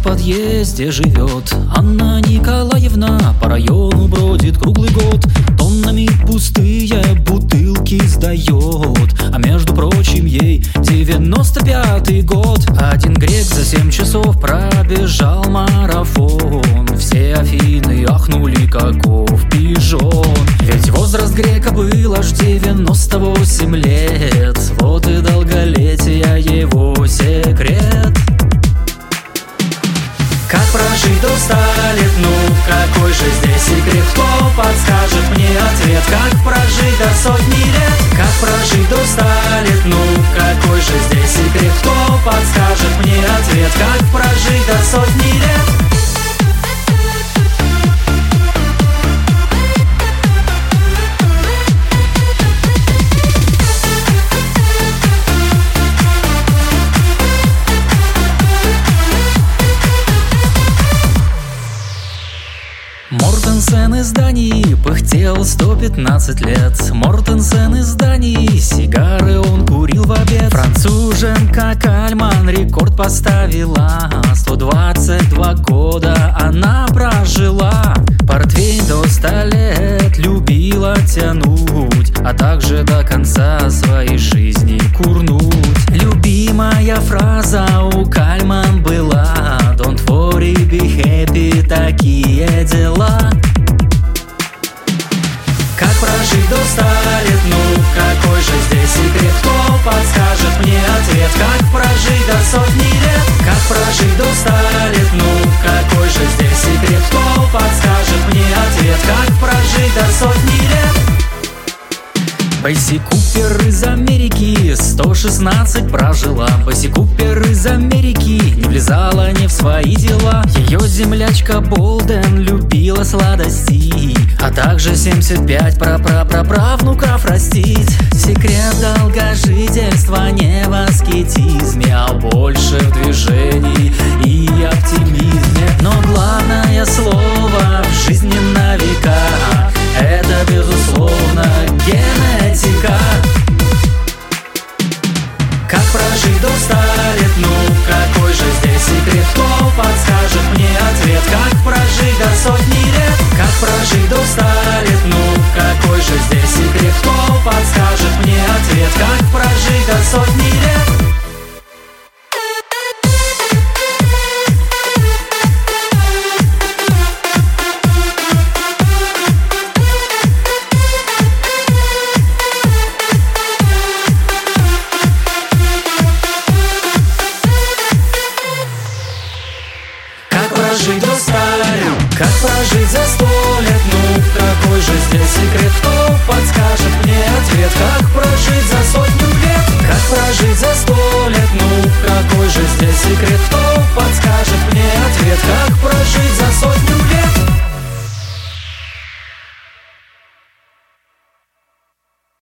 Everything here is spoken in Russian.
в подъезде живет Анна Николаевна, по району бродит круглый год. Тоннами пустые бутылки сдает, а между прочим ей 95-й год. Один грек за 7 часов пробежал марафон. Все Афины ахнули, каков пижон. Ведь возраст грека был аж 98 лет. Вот и долголетие его секрет. Как прожить до 100 лет? Ну какой же здесь секрет? Кто подскажет мне ответ? Как прожить до 100 лет? Как прожить до 100 лет? Ну какой же здесь секрет? Кто подскажет мне ответ? Как прожить до 100 лет? Мортенсен из Дании пыхтел 115 лет. Мортенсен из Дании, сигары он курил в обед. Француженка Кальман рекорд поставила. 122 года она прожила. Портвейн до 100 лет любила тянуть, а также до конца своей жизни курнуть. Любимая фраза у Кальман была: Don't worry, be happy, такие дела. Как прожить до 100 лет? Ну какой же здесь секрет? Кто подскажет мне ответ? Как прожить до 100 лет? Как прожить до 100 лет? Ну какой же здесь секрет? Кто подскажет мне ответ? Как прожить до 100 лет? Бесси Купер из Америки 116 прожила. Бесси Купер из Америки не влезала ни в свои дела. Ее землячка Болден любила сладости, а также 75 праправнуков растить. Секрет долгожительства не в аскетизме, а больше в движении и оптимизме. Но главное слово в жизни на века — это, безусловно, генетика. Как прожить до 100 лет? Ну какой же здесь секрет? Кто подскажет мне ответ? Как прожить до 100 лет? Как прожить до 100 лет? Ну какой же здесь секрет? Кто подскажет мне ответ? Как прожить до 100 лет? Как прожить за 100 лет? Ну какой же здесь секрет? Кто подскажет мне ответ? Как прожить за 100 лет? Как прожить за 100 лет? Ну какой же здесь секрет? Кто